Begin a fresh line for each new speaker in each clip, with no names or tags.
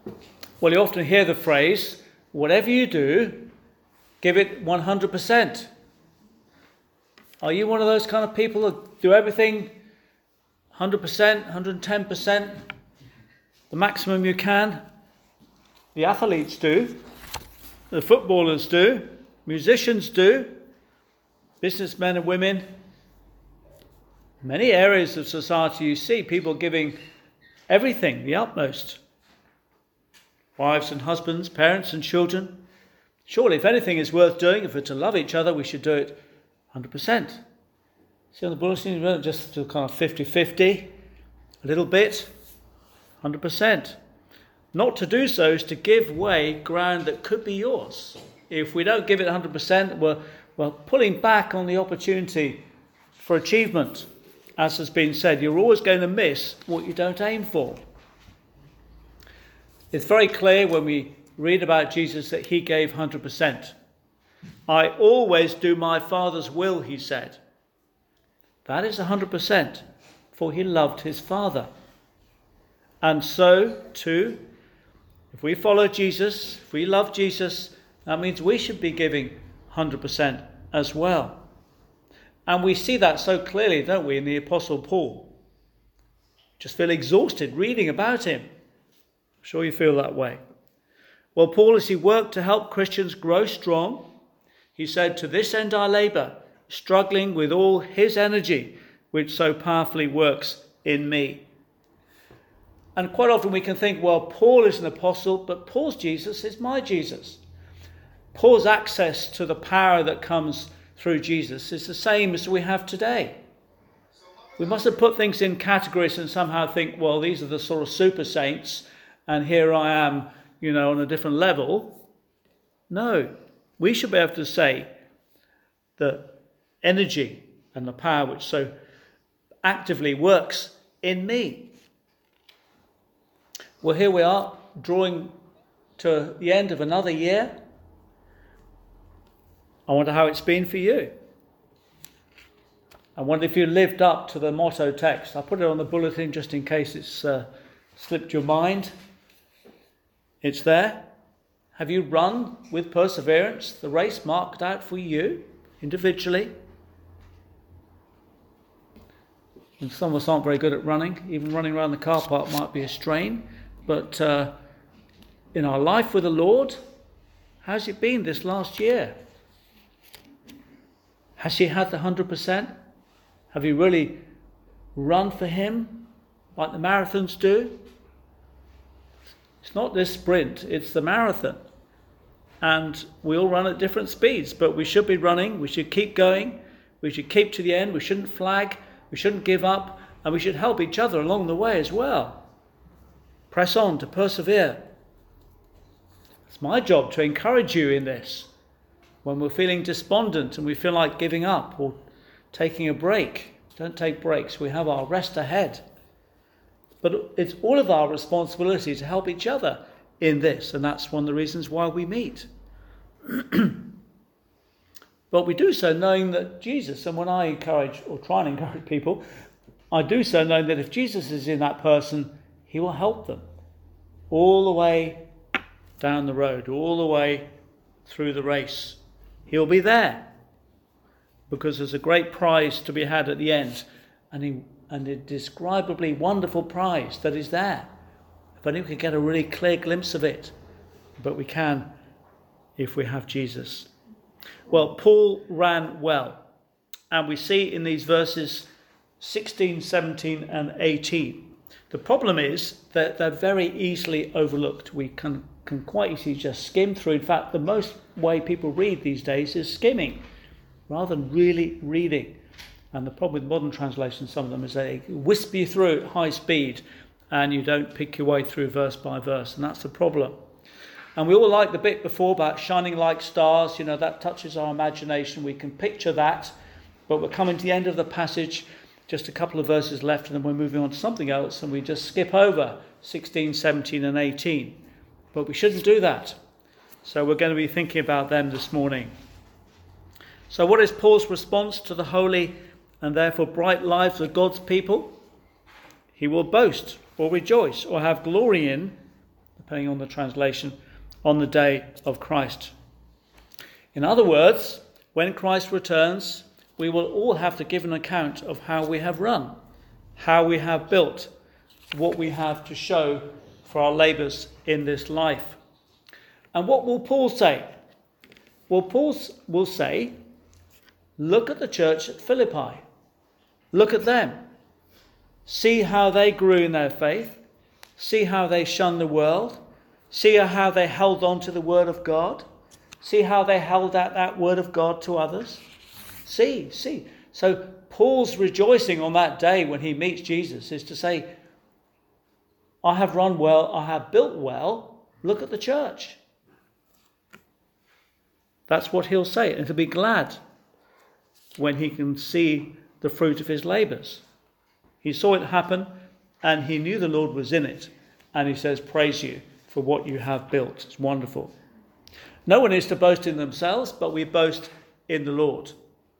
Well, you often hear the phrase, whatever you do, give it 100%. Are you one of those kind of people that do everything 100%, 110%, the maximum you can? The athletes do, the footballers do, musicians do, businessmen and women. Many areas of society you see people giving everything, the utmost. Wives and husbands, parents and children. Surely if anything is worth doing, if we're to love each other, we should do it 100%. See on the bulletin, we're just to kind of 50-50, a little bit, 100%. Not to do so is to give away ground that could be yours. If we don't give it 100%, we're pulling back on the opportunity for achievement. As has been said, you're always going to miss what you don't aim for. It's very clear when we read about Jesus that he gave 100%. I always do my Father's will, he said. That is 100%, for he loved his Father. And so, too, if we follow Jesus, if we love Jesus, that means we should be giving 100% as well. And we see that so clearly, don't we, in the Apostle Paul. Just feel exhausted reading about him. I'm sure you feel that way. Well, Paul, as he worked to help Christians grow strong, he said, to this end I labour, struggling with all his energy, which so powerfully works in me. And quite often we can think, well, Paul is an apostle, but Paul's Jesus is my Jesus. Paul's access to the power that comes through Jesus is the same as we have today. We mustn't put things in categories and somehow think, well, these are the sort of super saints, and here I am, on a different level. No, we should be able to say the energy and the power which so actively works in me. Well, here we are, drawing to the end of another year. I wonder how it's been for you. I wonder if you lived up to the motto text. I put it on the bulletin just in case it's slipped your mind. It's there. Have you run with perseverance the race marked out for you individually? And some of us aren't very good at running. Even running around the car park might be a strain. But in our life with the Lord, how's it been this last year? Has he had the 100%? Have you really run for him like the marathons do? It's not this sprint, it's the marathon. And we all run at different speeds, but we should be running, we should keep going, we should keep to the end, we shouldn't flag, we shouldn't give up, and we should help each other along the way as well. Press on to persevere. It's my job to encourage you in this. When we're feeling despondent and we feel like giving up or taking a break, don't take breaks, we have our rest ahead. But it's all of our responsibility to help each other in this, and that's one of the reasons why we meet. But we do so knowing that Jesus, and when I encourage or try and encourage people, I do so knowing that if Jesus is in that person, he will help them all the way down the road, all the way through the race. He'll be there because there's a great prize to be had at the end, and a indescribably wonderful prize that is there. If only we could get a really clear glimpse of it. But we can if we have Jesus. Well, Paul ran well. And we see in these verses 16, 17 and 18. The problem is that they're very easily overlooked. We can quite easily just skim through. In fact, the most way people read these days is skimming rather than really reading. And the problem with modern translations, some of them, is they whisper you through at high speed and you don't pick your way through verse by verse. And that's the problem. And we all like the bit before about shining like stars. That touches our imagination. We can picture that. But we're coming to the end of the passage, just a couple of verses left, and then we're moving on to something else. And we just skip over 16, 17 and 18. But we shouldn't do that. So we're going to be thinking about them this morning. So what is Paul's response to the holy and therefore bright lives of God's people? He will boast or rejoice or have glory in the depending on the translation, on the day of Christ. In other words, when Christ returns, we will all have to give an account of how we have run, how we have built, what we have to show for our labours in this life. And what will Paul say? Well, Paul will say, look at the church at Philippi. Look at them. See how they grew in their faith. See how they shunned the world. See how they held on to the word of God. See how they held out that word of God to others. See. So Paul's rejoicing on that day when he meets Jesus is to say, I have run well, I have built well. Look at the church. That's what he'll say. And he'll be glad when he can see the fruit of his labours. He saw it happen and he knew the Lord was in it. And he says, praise you for what you have built. It's wonderful. No one is to boast in themselves, but we boast in the Lord.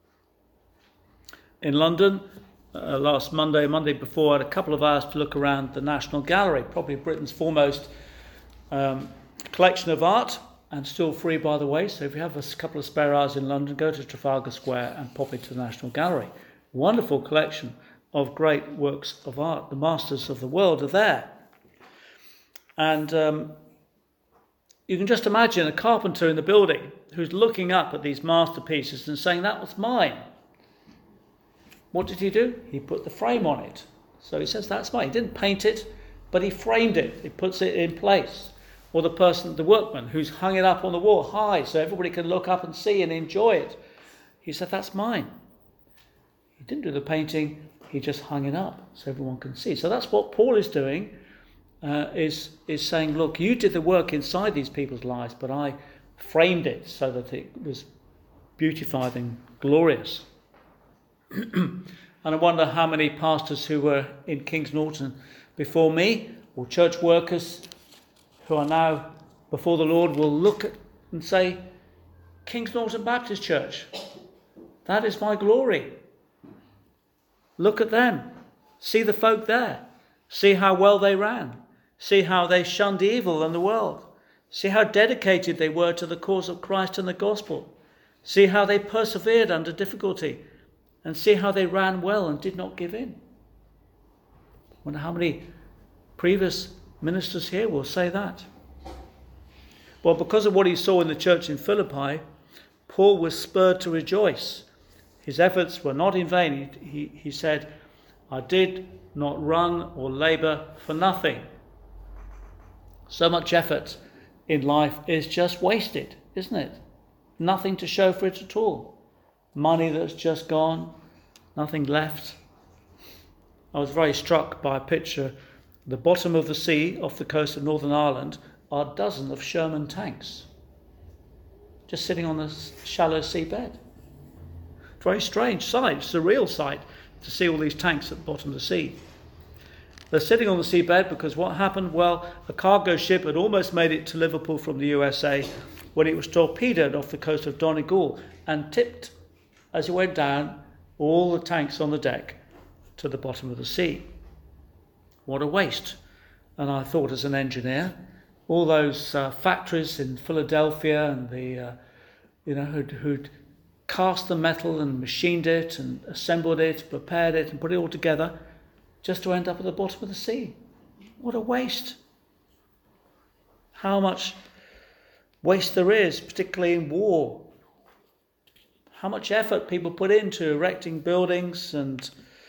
In London, last Monday before, I had a couple of hours to look around the National Gallery, probably Britain's foremost collection of art, and still free, by the way. So if you have a couple of spare hours in London, go to Trafalgar Square and pop into the National Gallery. Wonderful collection of great works of art. The masters of the world are there. And you can just imagine a carpenter in the building who's looking up at these masterpieces and saying, that was mine. What did he do? He put the frame on it. So he says, that's mine. He didn't paint it, but he framed it. He puts it in place. Or the workman who's hung it up on the wall high so everybody can look up and see and enjoy it. He said, that's mine. He didn't do the painting. He just hung it up so everyone can see. So that's what Paul is doing, is saying, look, you did the work inside these people's lives, but I framed it so that it was beautified and glorious. And I wonder how many pastors who were in Kings Norton before me, or church workers who are now before the Lord, will look at and say, Kings Norton Baptist Church, that is my glory. Look at them. See the folk there. See how well they ran. See how they shunned evil and the world. See how dedicated they were to the cause of Christ and the gospel. See how they persevered under difficulty. And see how they ran well and did not give in. I wonder how many previous ministers here will say that. Well, because of what he saw in the church in Philippi, Paul was spurred to rejoice. His efforts were not in vain. He said, I did not run or labour for nothing. So much effort in life is just wasted, isn't it? Nothing to show for it at all. Money that's just gone, nothing left. I was very struck by a picture. The bottom of the sea off the coast of Northern Ireland are dozens of Sherman tanks just sitting on the shallow seabed. Very strange sight, surreal sight to see all these tanks at the bottom of the sea. They're sitting on the seabed because what happened? Well, a cargo ship had almost made it to Liverpool from the USA when it was torpedoed off the coast of Donegal and tipped as it went down all the tanks on the deck to the bottom of the sea. What a waste. And I thought, as an engineer, all those factories in Philadelphia and the who'd cast the metal and machined it and assembled it, prepared it and put it all together just to end up at the bottom of the sea. What a waste. How much waste there is, particularly in war. How much effort people put into erecting buildings and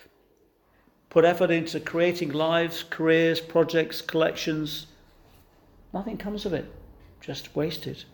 put effort into creating lives, careers, projects, collections. Nothing comes of it, just wasted.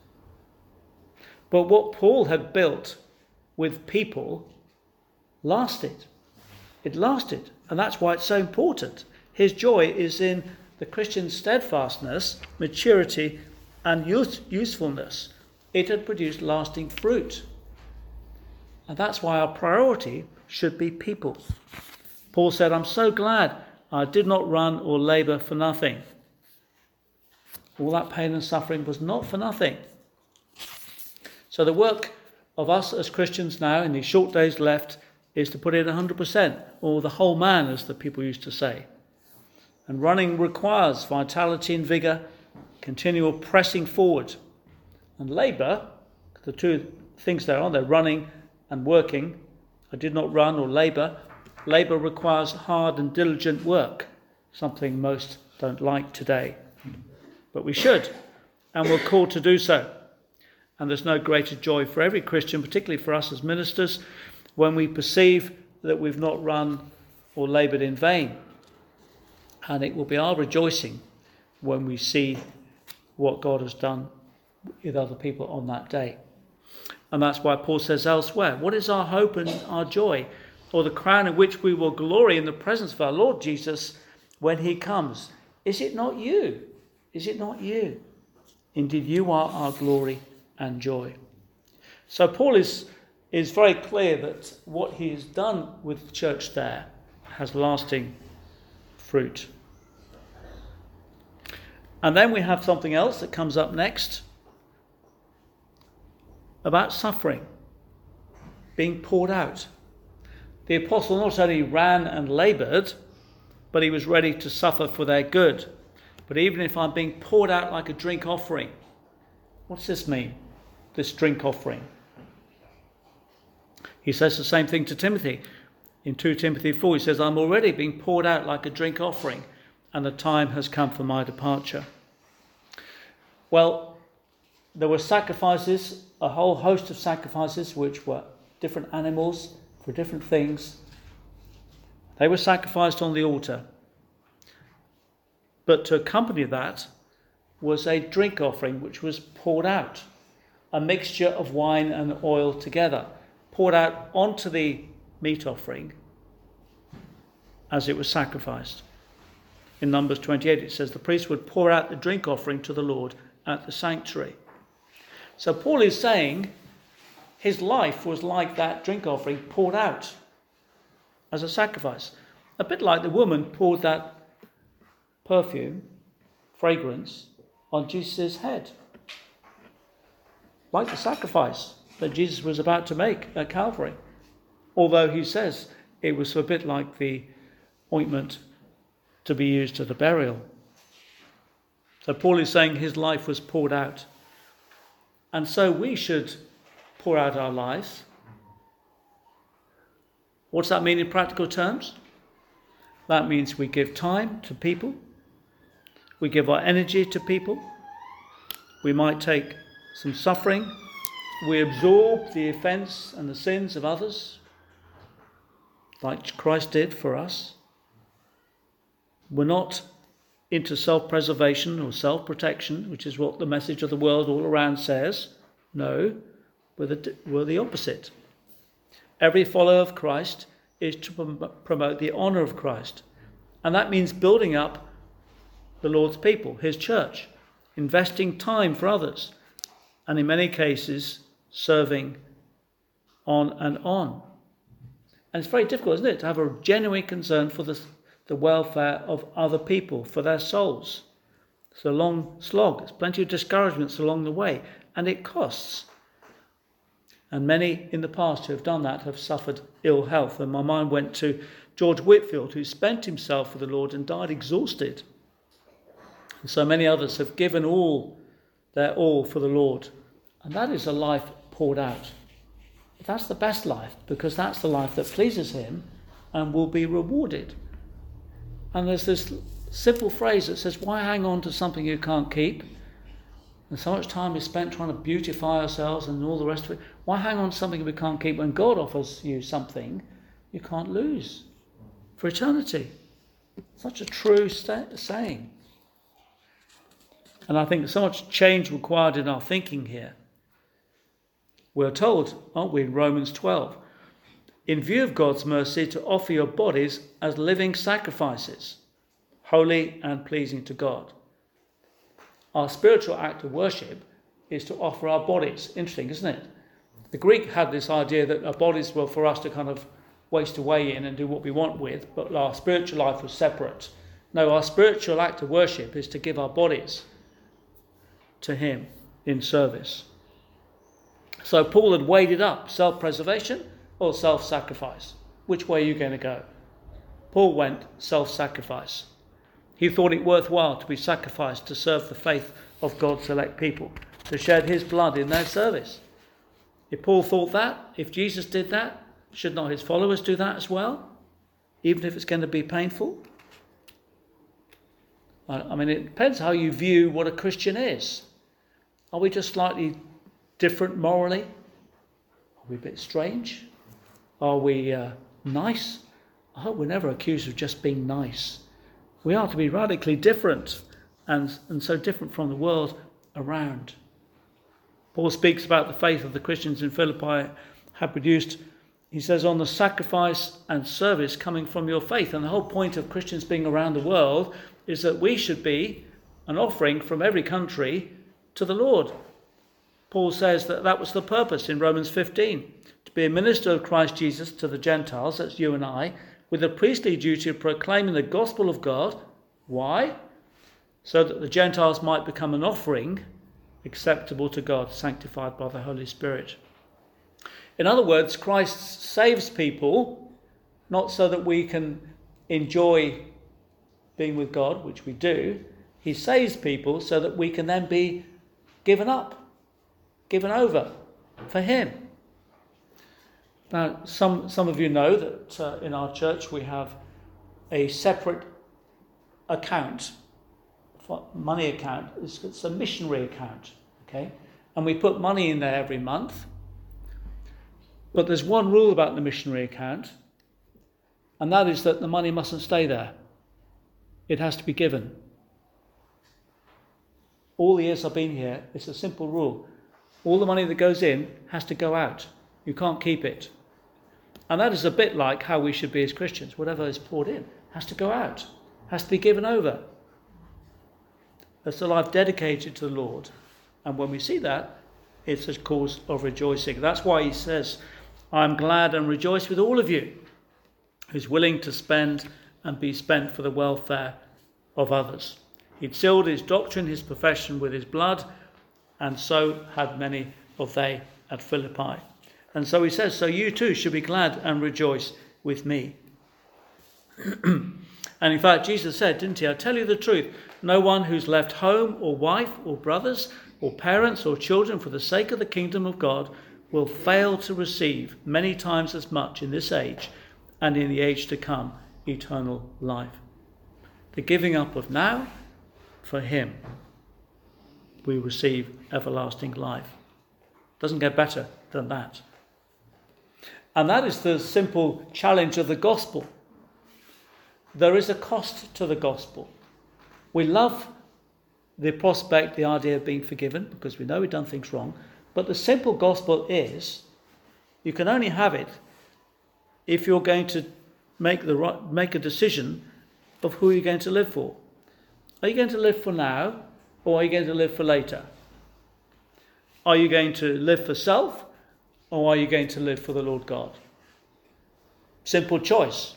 But what Paul had built with people lasted. It lasted, and that's why it's so important. His joy is in the Christian steadfastness, maturity, and usefulness. It had produced lasting fruit. And that's why our priority should be people. Paul said, I'm so glad I did not run or labour for nothing. All that pain and suffering was not for nothing. So the work of us as Christians now in these short days left is to put in 100%, or the whole man, as the people used to say. And running requires vitality and vigour, continual pressing forward. And labour, the two things there are, they're running and working. I did not run or labour. Labour requires hard and diligent work, something most don't like today. But we should, and we're called to do so. And there's no greater joy for every Christian, particularly for us as ministers, when we perceive that we've not run or laboured in vain. And it will be our rejoicing when we see what God has done with other people on that day. And that's why Paul says elsewhere, what is our hope and our joy, or the crown in which we will glory in the presence of our Lord Jesus when he comes? Is it not you? Is it not you? Indeed, you are our glory and joy. So Paul is very clear that what he has done with the church there has lasting fruit. And then we have something else that comes up next about suffering, being poured out. The apostle not only ran and laboured, but he was ready to suffer for their good. But even if I'm being poured out like a drink offering, what's this mean, this drink offering? He says the same thing to Timothy. In 2 Timothy 4, he says, I'm already being poured out like a drink offering, and the time has come for my departure. Well, there were sacrifices, a whole host of sacrifices, which were different animals for different things. They were sacrificed on the altar. But to accompany that was a drink offering, which was poured out, a mixture of wine and oil together, poured out onto the meat offering as it was sacrificed. In Numbers 28, it says the priest would pour out the drink offering to the Lord at the sanctuary. So Paul is saying his life was like that drink offering poured out as a sacrifice. A bit like the woman poured that perfume, fragrance, on Jesus' head. Like the sacrifice that Jesus was about to make at Calvary. Although he says it was a bit like the ointment to be used at the burial. So Paul is saying his life was poured out. And so we should pour out our lives. What does that mean in practical terms? That means we give time to people. We give our energy to people. We might take some suffering. We absorb the offence and the sins of others, like Christ did for us. We're not into self-preservation or self-protection, which is what the message of the world all around says. No, we're the opposite. Every follower of Christ is to promote the honour of Christ. And that means building up the Lord's people, his church, investing time for others, and in many cases, serving on and on. And it's very difficult, isn't it, to have a genuine concern for the welfare of other people, for their souls. It's a long slog. There's plenty of discouragements along the way, and it costs. And many in the past who have done that have suffered ill health. And my mind went to George Whitfield, who spent himself for the Lord and died exhausted. And so many others have given their all for the Lord. And that is a life poured out. But that's the best life, because that's the life that pleases him and will be rewarded. And there's this simple phrase that says, why hang on to something you can't keep? And so much time is spent trying to beautify ourselves and all the rest of it. Why hang on to something we can't keep when God offers you something you can't lose for eternity? Such a true saying. And I think there's so much change required in our thinking here. We're told, aren't we, in Romans 12, in view of God's mercy, to offer your bodies as living sacrifices, holy and pleasing to God. Our spiritual act of worship is to offer our bodies. Interesting, isn't it? The Greek had this idea that our bodies were for us to kind of waste away in and do what we want with, but our spiritual life was separate. No, our spiritual act of worship is to give our bodies to him in service. So Paul had weighed it up, self-preservation or self-sacrifice. Which way are you going to go? Paul went self-sacrifice. He thought it worthwhile to be sacrificed to serve the faith of God's elect people, to shed his blood in their service. If Paul thought that, if Jesus did that, should not his followers do that as well? Even if it's going to be painful? I mean, it depends how you view what a Christian is. Are we just slightly different morally? Are we a bit strange? Are we nice? I hope we're never accused of just being nice. We are to be radically different and so different from the world around. Paul speaks about the faith of the Christians in Philippi had produced, he says, on the sacrifice and service coming from your faith. And the whole point of Christians being around the world is that we should be an offering from every country to the Lord. Paul says that was the purpose in Romans 15, to be a minister of Christ Jesus to the Gentiles, that's you and I, with the priestly duty of proclaiming the gospel of God. Why? So that the Gentiles might become an offering acceptable to God, sanctified by the Holy Spirit. In other words, Christ saves people not so that we can enjoy being with God, which we do. He saves people so that we can then be given up, given over for him. Now, some of you know that in our church we have a separate account, money account. It's a missionary account, okay? And we put money in there every month. But there's one rule about the missionary account, and that is that the money mustn't stay there. It has to be given. All the years I've been here, it's a simple rule. All the money that goes in has to go out. You can't keep it. And that is a bit like how we should be as Christians. Whatever is poured in has to go out, has to be given over. That's a life dedicated to the Lord. And when we see that, it's a cause of rejoicing. That's why he says, I'm glad and rejoice with all of you who's willing to spend and be spent for the welfare of others. He'd sealed his doctrine, his profession with his blood, and so had many of they at Philippi. And so he says, so you too should be glad and rejoice with me. And in fact, Jesus said, didn't he, I tell you the truth, no one who's left home or wife or brothers or parents or children for the sake of the kingdom of God will fail to receive many times as much in this age and in the age to come eternal life. The giving up of now for him, we receive everlasting life. Doesn't get better than that. And that is the simple challenge of the gospel. There is a cost to the gospel. We love the prospect, the idea of being forgiven, because we know we've done things wrong. But the simple gospel is, you can only have it if you're going to make a decision of who you're going to live for. Are you going to live for now, or are you going to live for later? Are you going to live for self, or are you going to live for the Lord God? Simple choice.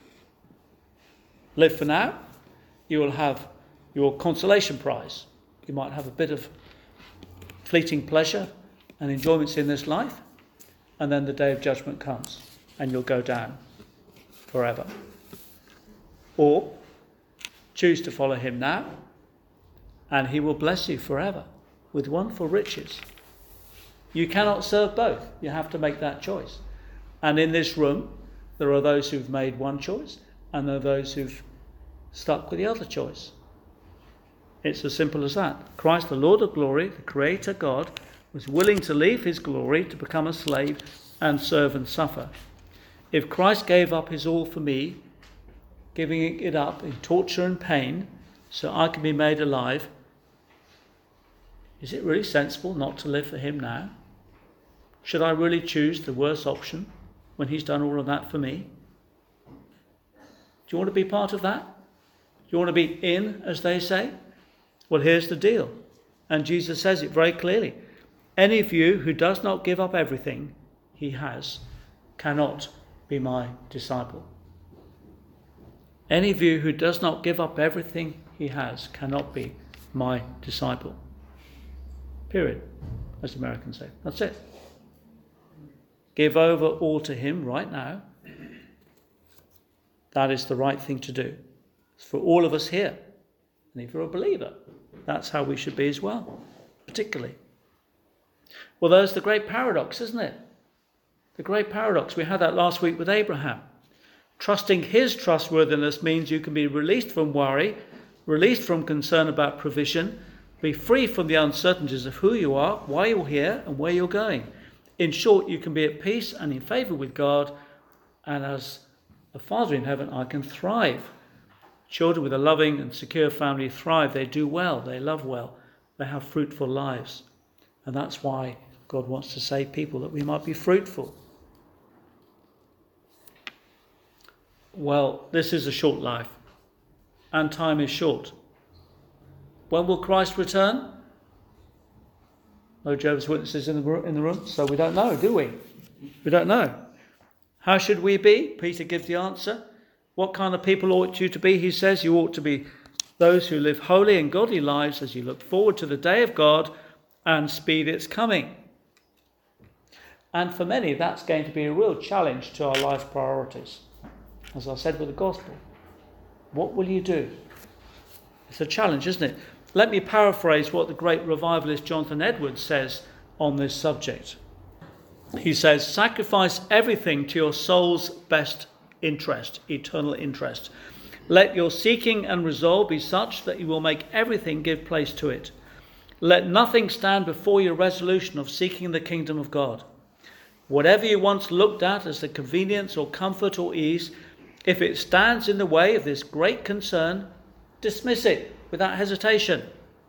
Live for now, you will have your consolation prize. You might have a bit of fleeting pleasure and enjoyments in this life, and then the day of judgment comes and you'll go down forever. Or choose to follow him now, and he will bless you forever with wonderful riches. You cannot serve both. You have to make that choice. And in this room, there are those who've made one choice, and there are those who've stuck with the other choice. It's as simple as that. Christ, the Lord of glory, the Creator God, was willing to leave his glory to become a slave and serve and suffer. If Christ gave up his all for me, giving it up in torture and pain so I can be made alive, is it really sensible not to live for him now? Should I really choose the worst option when he's done all of that for me? Do you want to be part of that? Do you want to be in, as they say? Well, here's the deal. And Jesus says it very clearly. Any of you who does not give up everything he has cannot be my disciple. Any of you who does not give up everything he has cannot be my disciple. Period. As the Americans say. That's it. Give over all to him right now. That is the right thing to do. It's for all of us here. And if you're a believer, that's how we should be as well, particularly. Well, there's the great paradox, isn't it? The great paradox. We had that last week with Abraham. Trusting his trustworthiness means you can be released from worry, released from concern about provision, be free from the uncertainties of who you are, why you're here, and where you're going. In short, you can be at peace and in favour with God, and as a Father in heaven, I can thrive. Children with a loving and secure family thrive. They do well, they love well, they have fruitful lives. And that's why God wants to save people, that we might be fruitful. Well, this is a short life, and time is short. When will Christ return? No Jehovah's Witnesses in the room, so we don't know, do we? We don't know. How should we be? Peter gives the answer. What kind of people ought you to be? He says you ought to be those who live holy and godly lives as you look forward to the day of God and speed its coming. And for many, that's going to be a real challenge to our life priorities. As I said with the gospel, what will you do? It's a challenge, isn't it? Let me paraphrase what the great revivalist Jonathan Edwards says on this subject. He says, sacrifice everything to your soul's best interest, eternal interest. Let your seeking and resolve be such that you will make everything give place to it. Let nothing stand before your resolution of seeking the kingdom of God. Whatever you once looked at as the convenience or comfort or ease, if it stands in the way of this great concern, dismiss it without hesitation.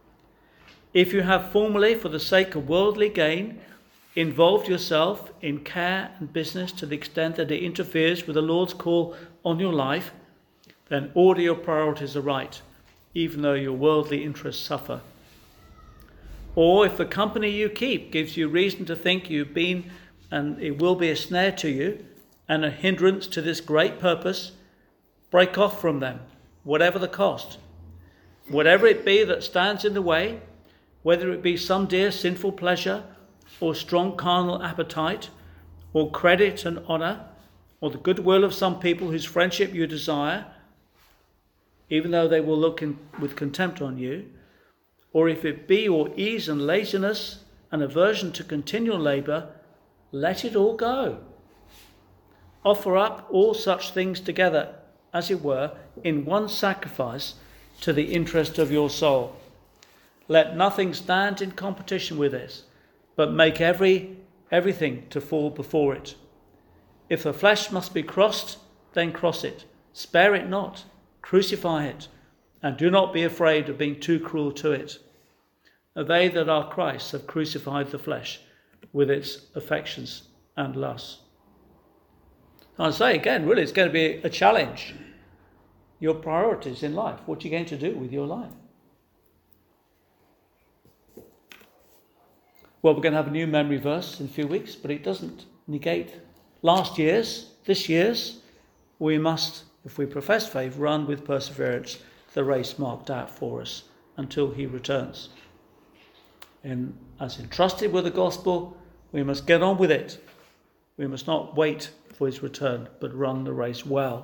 If you have formerly, for the sake of worldly gain, involved yourself in care and business to the extent that it interferes with the Lord's call on your life, then order your priorities aright, even though your worldly interests suffer. Or if the company you keep gives you reason to think you've been and it will be a snare to you and a hindrance to this great purpose, break off from them, whatever the cost. Whatever it be that stands in the way, whether it be some dear sinful pleasure, or strong carnal appetite, or credit and honour, or the goodwill of some people whose friendship you desire, even though they will look with contempt on you, or if it be your ease and laziness and aversion to continual labour, let it all go. Offer up all such things together, as it were, in one sacrifice to the interest of your soul. Let nothing stand in competition with this, but make everything to fall before it. If the flesh must be crossed, then cross it. Spare it not, crucify it, and do not be afraid of being too cruel to it. They that are Christ have crucified the flesh with its affections and lusts. I say again, really, it's going to be a challenge. Your priorities in life. What are you going to do with your life? Well, we're going to have a new memory verse in a few weeks, but it doesn't negate last year's, this year's. We must, if we profess faith, run with perseverance the race marked out for us until he returns. And as entrusted with the gospel, we must get on with it. We must not wait for his return, but run the race well.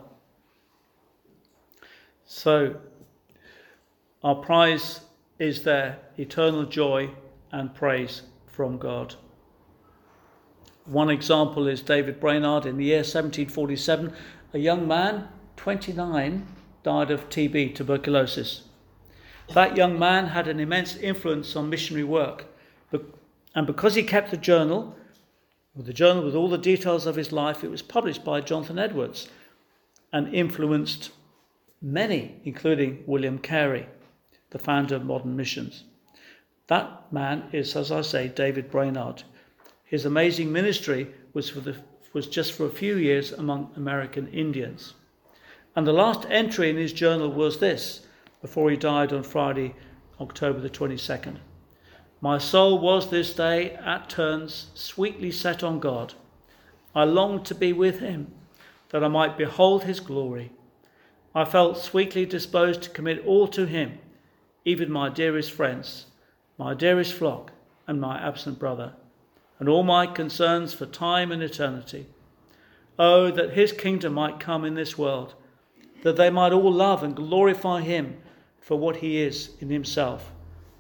So, our prize is their eternal joy and praise from God. One example is David Brainerd. In the year 1747, a young man, 29, died of TB, tuberculosis. That young man had an immense influence on missionary work, and because he kept the journal with all the details of his life, it was published by Jonathan Edwards and influenced many, including William Carey, the founder of Modern Missions. That man is, as I say, David Brainerd. His amazing ministry was just for a few years among American Indians. And the last entry in his journal was this, before he died on Friday, October the 22nd. My soul was this day at turns sweetly set on God. I longed to be with him, that I might behold his glory. I felt sweetly disposed to commit all to him, even my dearest friends, my dearest flock, and my absent brother, and all my concerns for time and eternity. Oh, that his kingdom might come in this world, that they might all love and glorify him for what he is in himself,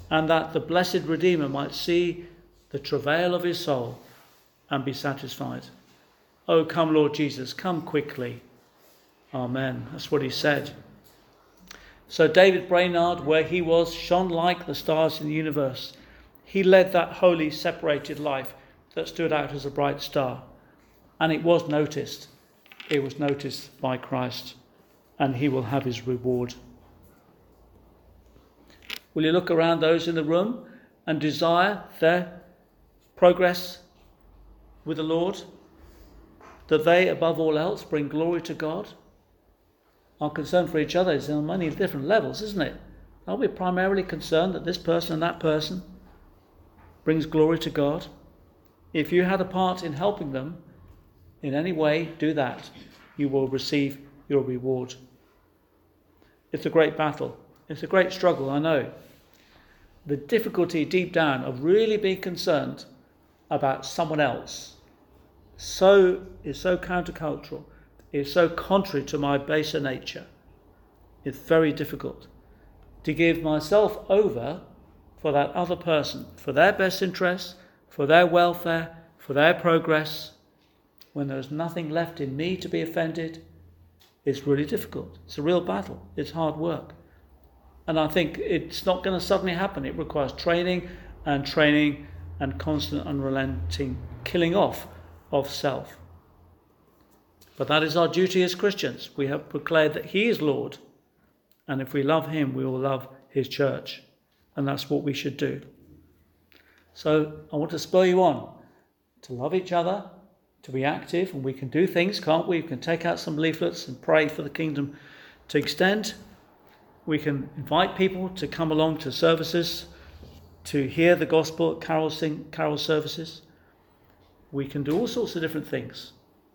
and that the blessed Redeemer might see the travail of his soul and be satisfied. Oh, come, Lord Jesus, come quickly. Amen. That's what he said. So David Brainerd, where he was, shone like the stars in the universe. He led that holy, separated life that stood out as a bright star. And it was noticed. It was noticed by Christ. And he will have his reward. Will you look around those in the room and desire their progress with the Lord? That they, above all else, bring glory to God? Our concern for each other is on many different levels, isn't it? Are we primarily concerned that this person and that person brings glory to God? If you had a part in helping them in any way, do that. You will receive your reward. It's a great battle. It's a great struggle, I know. The difficulty deep down of really being concerned about someone else is so countercultural. It's so contrary to my baser nature. It's very difficult to give myself over for that other person, for their best interests, for their welfare, for their progress, when there's nothing left in me to be offended. It's really difficult. It's a real battle. It's hard work. And I think it's not going to suddenly happen. It requires training and constant unrelenting killing off of self. But that is our duty as Christians. We have declared that he is Lord. And if we love him, we will love his church. And that's what we should do. So I want to spur you on to love each other, to be active. And we can do things, can't we? We can take out some leaflets and pray for the kingdom to extend. We can invite people to come along to services, to hear the gospel at carol services. We can do all sorts of different things.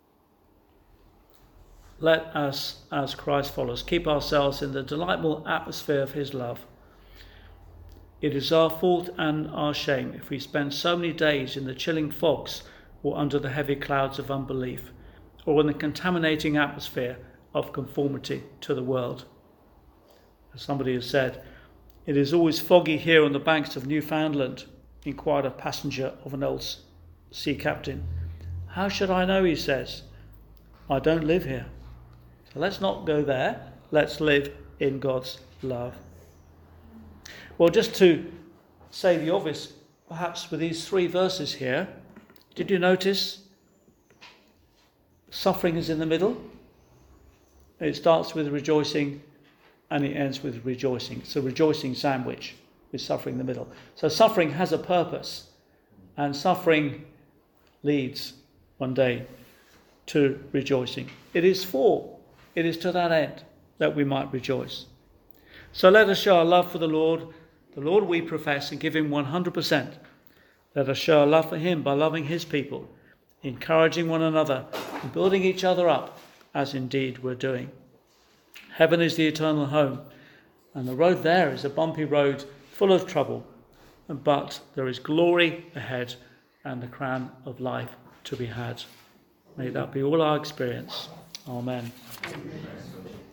Let us, as Christ followers, keep ourselves in the delightful atmosphere of his love. It is our fault and our shame if we spend so many days in the chilling fogs or under the heavy clouds of unbelief, or in the contaminating atmosphere of conformity to the world. As somebody has said, "It is always foggy here on the banks of Newfoundland," inquired a passenger of an old sea captain. "How should I know?" he says. "I don't live here." So let's not go there. Let's live in God's love. Well, just to say the obvious, perhaps with these 3 verses here, did you notice suffering is in the middle? It starts with rejoicing and it ends with rejoicing. It's a rejoicing sandwich with suffering in the middle. So suffering has a purpose, and suffering leads one day to rejoicing. It is to that end that we might rejoice. So let us show our love for the Lord we profess, and give him 100%. Let us show our love for him by loving his people, encouraging one another, and building each other up, as indeed we're doing. Heaven is the eternal home, and the road there is a bumpy road full of trouble, but there is glory ahead and the crown of life to be had. May that be all our experience. Amen.